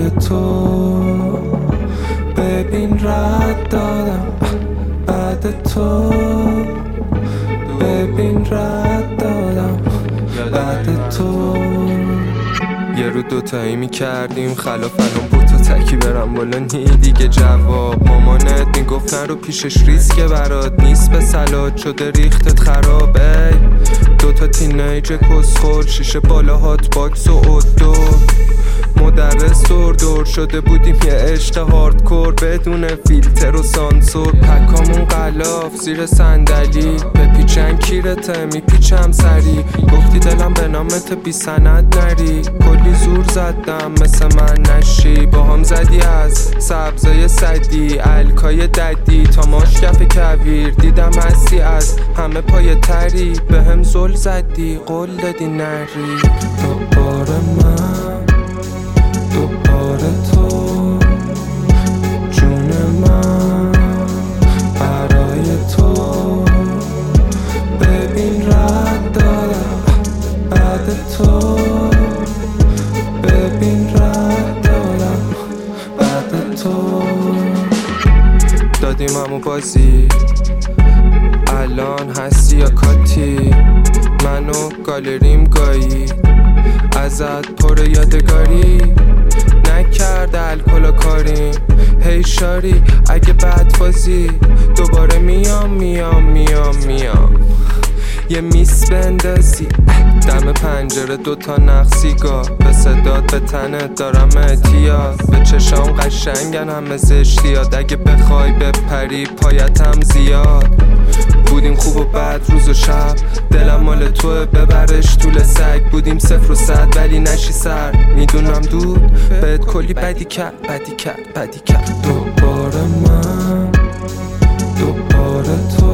برای تو ببین رد دادم بعد تو ببین رد دادم بعد تو یه رو دوتایی میکردیم خلاف الان با تو تکی برم بالا نی دیگه جواب مامانت میگفت نرو پیشش ریسک برات نیست به سلات شده ریختت خراب ای دوتا تینیج کسخور شیشه بالا هات باکس و اودو مدرس دور شده بودیم یه عشق هاردکور بدون فیلتر و سانسور پکامون غلاف زیر صندلی به پیچن کیرته میپیچم سری گفتی دلم به نامت بی سند نری کلی زور زدم مثل من نشی با هم زدی از سبزای صدی الکای ددی تا ماش کف کویر دیدم هستی از همه پای تری به هم زل زدی قول دادی نری دوباره من دوباره تو جون من برای تو ببین رد دادم بعد تو ببین رد دادم بعد تو دادیم همو بازی الان هستی یا کاتی منو گالریم گایی ازت پر یادگاری نکرد الکل کاریم هی شاری اگه بد بازی دوباره میام یه میس بندازی دم پنجره دوتا نقصیگاه به صدات به تنت دارم اعتیاد به چشام قشنگن همه زشتیاد اگه بخوای بپری پایتم زیاد بودیم خوب و بد روز و شب دلم مال توه ببرش طول سگ بودیم 0 و 100 ولی نشی سر میدونم دود بهت کلی بدی کرد دوباره من دوباره تو